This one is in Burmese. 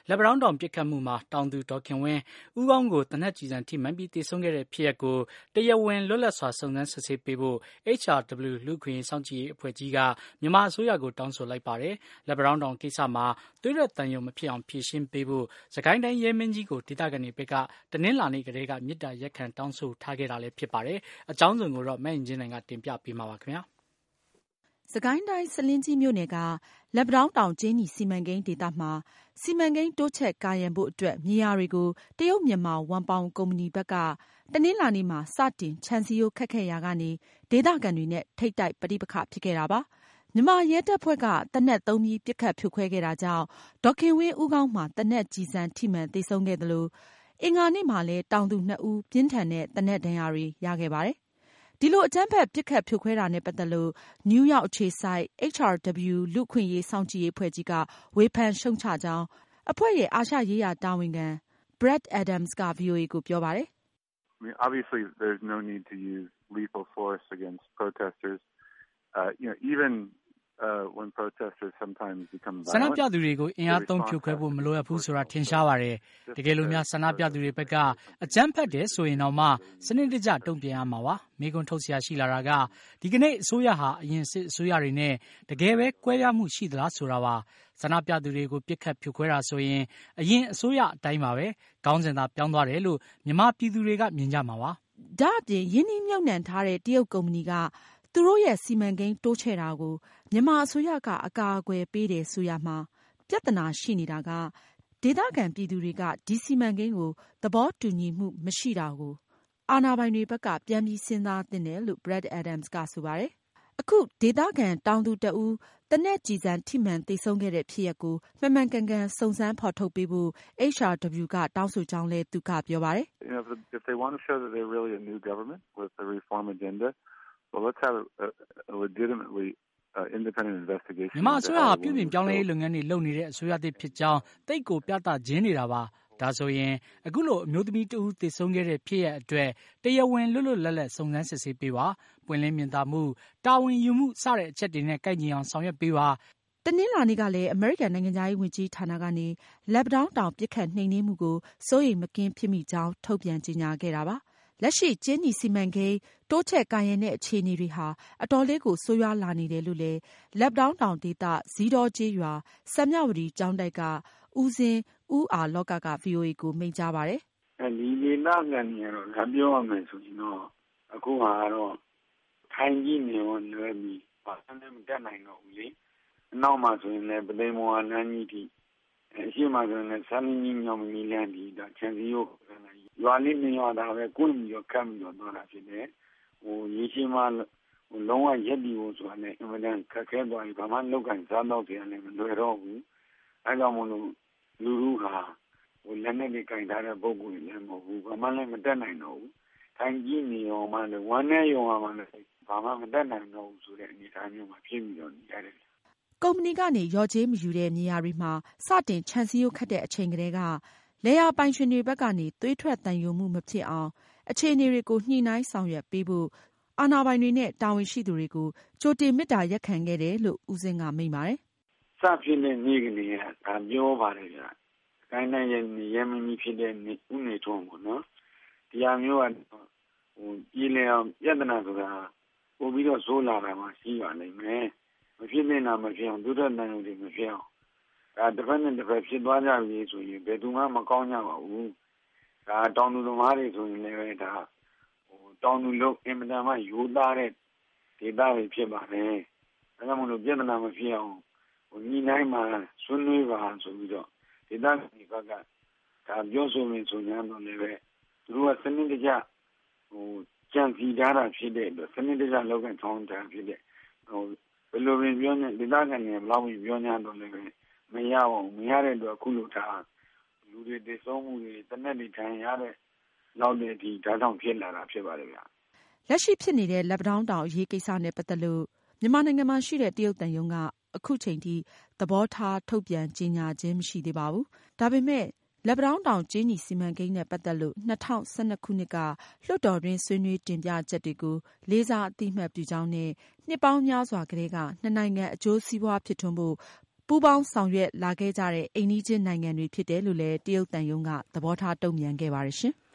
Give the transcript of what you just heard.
လက်ပံတောင်းတောင်ပစ်ခတ်မှုမှာတောင်သူဒေါ်ခင်ဝင်းဦးခေါင်းကိုသေနတ်ကျည်ဆံထိမှန်ပြီးသေဆုံးခဲ့တဲ့ဖြစ်ရပ်ကိုတရားဝင်လွတ်လပ်စွာစုံစမ်းစစ်ဆေးပေးဖို့ HRW လူ့အခွင့်အရေးစောင့်ကြည့်ရေးအဖွဲ့ကြီးကမြန်မာအစိုးရကိုတောင်းဆိုလိုက်ပါတယ်။လက်ပံတောင်းတောင်ကိစ္စမှာသွေးထွက်သံယိုမဖြစ်အောင်ဖြေရှင်းပေးဖို့စစ်ကိုင်းတိုင်းရဲမင်းကြီးကိုဒေသခံတွေဘက်ကတနင်္လာနေ့ကတည်းကမေတ္တာရပ်ခံတောင်းဆိုထားခဲ့တာလည်းဖြစ်ပါတယ်။အကြောင်းစုံကိုတော့မအင်ကြင်းနိုင်ကတင်ပြပေးမှာပါခင်ဗျာ။စကိုင်းတိုင်းဆားလင်းကြီးမြို့နယ်ကလက်ပံတောင်းတောင်ကြေးနီစီမံကိန်းဒေသမှာစီမံကိန်းတိုးချဲ့ကာရံဖို့အတွက်မြေယာတွေကိုတရုတ်မြန်မာဝမ်ပေါင်ကုမ္ပဏီဘက်ကတနင်္လာနေ့မှာစတင်ခြံစည်းရိုးခတ်ခဲ့ရာကနေဒေသခံတွေနဲ့ထိပ်တိုက်ပဋိပက္ခဖြစ်ခဲ့တာပါ။မြန်မာရဲတပ်ဖွဲ့ကသေနတ်သုံးပြီးပစ်ခတ်ဖြိုခွဲခဲ့တာကြောင့်ဒေါ်ခင်ဝင်းဦးခေါင်းမှာသေနတ်ကျည်ဆံထိမှန်သေဆုံးခဲ့သလိုအင်္ဂါနေ့မှာလည်းတောင်သူ 2 ဦးပြင်းထန်တဲ့သေနတ်ဒဏ်ရာတွေရခဲ့ပါတယ်။ဒီလိုအကြမ်းဖက်ပစ်ခတ်ဖြိုခွဲတာနဲ့ပတ်သက်လို့နယူးယောက်အခြေစိုက် HRW လူ့အခွင့်အရေးစောင့်ကြည့်ရေးအဖွဲ့ကြီးကဝေဖန်ရှုတ်ချကြောင်းအဖွဲ့ရဲ့အာရှရေးရာတာဝန်ခံ Brad Adams က VOA ကိုပြောပါတယ်။ I mean, obviously, there's no need to use lethal force against protesters. Even when protesters sometimes become violent. ဆန္ဒပြသူတွေကိုအင်အားသုံးဖြိုခွဲဖို့မလိုအပ်ဘူးဆိုတာထင်ရှားပါတယ်။တကယ်လို့များဆန္ဒပြသူတွေဘက်ကအကြမ်းဖက်တယ်ဆိုရင်တော့မှစနစ်တကျတုံ့ပြန်ရမှာပါ။မိကွန်းထုတ်เสียရှိလာတာကဒီကနေ့အစိုးရဟာအရင်စစ်အစိုးရတွေနဲ့တကယ်ပဲကွဲပြားမှုရှိသလားဆိုတာပါ။ဆန္ဒပြသူတွေကိုပြစ်ခတ်ဖြိုခွဲတာဆိုရင်အရင်အစိုးရအတိုင်းပါပဲ။ခေါင်းစဉ်သာပြောင်းသွားတယ်လို့မြန်မာပြည်သူတွေကမြင်ကြမှာပါ။ဒါ့အပြင်ယင်းနှိမ့်မြုပ်နှံထားတဲ့တရုတ်ကုမ္ပဏီကသူတို့ရဲ့စီမံကိန်းတိုးချဲ့တာကိုမြန်မာအစိုးရကအကာအကွယ်ပေးတယ်ဆိုရမှာပြဿနာရှိနေတာကဒေသခံပြည်သူတွေကဒီစီမံကိန်းကိုသဘောတူညီမှုမရှိတာကိုအာဏာပိုင်တွေဘက်ကပြန်ပြီးစဉ်းစားသင့်တယ်လို့ Brad Adams ကဆိုပါတယ်။အခုဒေသခံတောင်သူတဦးသေနတ်ကျည်ဆံထိမှန်သေဆုံးခဲ့တဲ့ဖြစ်ရပ်ကိုမှန်မှန်ကန်ကန်စုံစမ်းဖော်ထုတ်ပေးဖို့ HRW ကတောင်းဆိုကြောင်းလည်းသူကပြောပါတယ်။ If they want to show that they're really a new government with a reform agenda, well, let's have a legitimately independent investigation. မြန်မာအစိုးရပြုပြင်ပြောင်းလဲရေးလုပ်ငန်းတွေလုပ်နေတဲ့အစိုးရသစ်ဖြစ်ကြောင်းတိတ်ကိုပြသခြင်းနေတာပါ။ဒါဆိုရင်အခုလိုအမျိုးသမီးတဦးသေဆုံးခဲ့တဲ့ဖြစ်ရပ်အတွက်တရားဝင်လွတ်လွတ်လပ်လပ်စုံစမ်းစစ်ဆေးပေးပါ။ပွင့်လင်းမြင်သာမှုတာဝန်ယူမှုစတဲ့အချက်တွေနဲ့ကိုက်ညီအောင်ဆောင်ရွက်ပေးပါ။တနင်္လာနေ့ကလည်းအမေရိကန်နိုင်ငံသားရေးဝန်ကြီးဌာနကနေလက်ပံတောင်းတောင်ပစ်ခတ်နှိမ်နင်းမှုကိုစိုးရိမ်မကင်းဖြစ်မိကြောင်းထုတ်ပြန်ကြေညာခဲ့တာပါ။လက်ရှိကြေးနီစီမံကိန်းတိုးချဲ့ကာရံတဲ့အခြေအနေတွေဟာအတော်လေးကိုဆိုးရွားလာနေတယ်လို့လည်းလက်ပံတောင်းတောင်ဒေသဇီးတော်ကျေးရွာစံမြဝတီကျောင်းတိုက်ကဦးစင်းဦးအာလောကက VOA ကိုမိန့်ကြားပါတယ်။ဒီဒေသခံတွေကတော့ငါပြောရမယ်ဆိုရင်တော့အခုဟာတော့ထိုင်ကြည့်နေရောလွယ်ပြီးဘာမှမတတ်နိုင်တော့ဘူးလေ။အနောက်မှာဆိုရင်လည်းပသိမ်မော်လမ်းကြီးထိအရှိမှဆိုရင်လည်းဆန်းကြီးညောင်မီလမ်းကြီးဒါချန်စီရိုးရွာလေးနေရွာတာပဲကိုယ်ပြီးတော့ကပ်ပြီးတော့သွားတာဖြစ်တယ်။ရေရှည်မှာလုံးဝရက်ပြီးဖို့ဆိုတာလည်းအမှန်တန်ခက်ခဲသွားပြီဘာမှလောက်ကင်စားတော့ပြန်လည်းမလွယ်တော့ဘူး။အဲကြောင့်မလို့လူလူဟာလက်နဲ့ကင်ထားတဲ့ပုံကိုလည်းမဟုတ်ဘူးဘာမှလည်းမတတ်နိုင်တော့ဘူး။ထိုင်ကြည့်နေရောမှလည်းဝမ်းနဲ့ရောမှလည်းဘာမှမတတ်နိုင်တော့ဘူးဆိုတဲ့အနေအထားမျိုးမှာဖြစ်ပြီးတော့နေရတယ်။ကုမ္ပဏီကနေရော်ကြေးမယူတဲ့မြေယာတွေမှာစတင်ခြံစည်းရိုးခတ်တဲ့အချိန်ကတည်းကလယ်ယာပိုင်ရှင်တွေဘက်ကနေသွေးထွက်သံယိုမှုမဖြစ်အောင်အခြေအနေတွေကိုညှိနှိုင်းဆောင်ရွက်ပေးဖို့အာဏာပိုင်တွေနဲ့တာဝန်ရှိသူတွေကိုကြိုတင်မေတ္တာရပ်ခံခဲ့တယ်လို့ဦးစင်းကမိန့်ပါတယ်။စဖြစ်တဲ့နေ့ကနေကဒါပြောပါတယ်ဗျ။ကိုင်းတိုင်းရဲမင်းကြီးဖြစ်တဲ့ဦးနေထွန်းပေါ့နော်။ဒီဟာမျိုးကပြည်လည်အောင်ပြဿနာဆိုတာပို့ပြီးတော့ဆိုးလာတာမှရှိပါလိမ့်မယ်။မဖြစ်နေတာမဖြစ်အောင်ဒုက္ခတန်ရုံတွေမဖြစ်အောင်ဒါတစ်ဖက်နဲ့တစ်ဖက်ဖြစ်သွားကြပြီဆိုရင်ဘယ်သူမှမကောင်းကြပါဘူး။ဒါတောင်သူသမားတွေဆိုရင်လည်းဒါတောင်သူလုံးအင်မတန်မှယူသားတဲ့ဒေသတွေဖြစ်ပါတယ်။ဒါကြောင့်မလို့ပြဿနာမဖြစ်အောင်ညီနိုင်မှာဆွေးနွေးပါဆိုပြီးတော့ဒေသတွေဘက်ကဒါပြောဆိုရင်ဆိုရင်တော့လည်းပဲသူတို့ကစနစ်တကျကြံစည်ထားတာဖြစ်တဲ့အတွက်စနစ်တကျလောက်ကထောင်းတာဖြစ်တဲ့ဘယ်လိုပင်ပြောနေဒေသခံတွေဘလောက်ပြီးပြော냐တော့လည်းပဲမရအောင်မရတဲ့အတွက်အခုလိုထားလူတွေတည်ဆုံးမှုတွေတနက်တွေခံရတဲ့နောက်တဲ့အထိဒါကြောင့်ဖြစ်လာတာဖြစ်ပါတယ်ဗျ။လက်ရှိဖြစ်နေတဲ့လက်ပံတောင်းတောင်အရေးကိစ္စနဲ့ပတ်သက်လို့မြန်မာနိုင်ငံမှာရှိတဲ့တရုတ်သံရုံးကအခုချိန်ထိသဘောထားထုတ်ပြန်ကြေညာခြင်းမရှိသေးပါဘူး။ဒါပေမဲ့လက်ပံတောင်းတောင်ကြေးနီစီမံကိန်းနဲ့ပတ်သက်လို့2012ခုနှစ်ကလွှတ်တော်တွင်းဆွေးနွေးတင်ပြချက်တွေကိုလေးစားအသိအမှတ်ပြုကြောင်းနဲ့နှစ်ပေါင်းများစွာကတည်းကနှစ်နိုင်ငံအကျိုးစီးပွားဖြစ်ထွန်းဖို့ပူးပေါင်းဆောင်ရွက်လာခဲ့ကြတဲ့အိမ်နီးချင်းနိုင်ငံတွေဖြစ်တယ်လို့လည်းတရုတ်သံရုံးကသဘောထားတုံ့ပြန်ခဲ့ပါတယ်ရှင်။